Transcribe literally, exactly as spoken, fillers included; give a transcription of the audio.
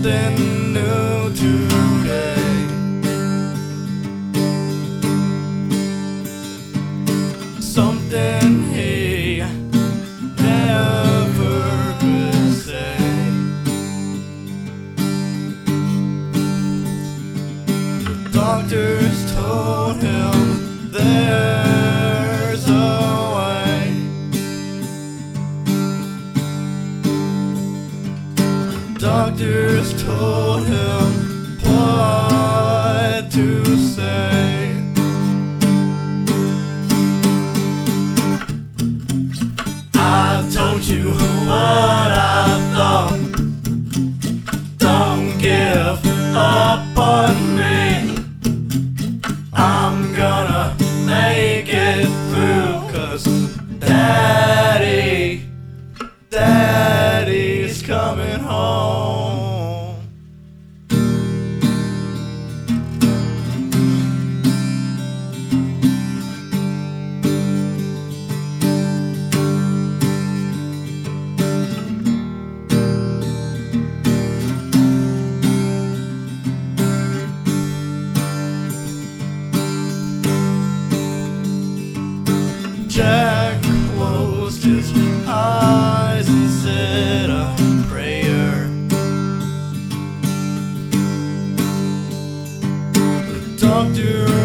something new today. Something he never could say. The doctors told him there's a way. The doctors told him what to say. I told you what I thought. Don't give up on me. I'm gonna make it through, 'cause Daddy, Daddy's coming home. Jack closed his eyes and said a prayer. The doctor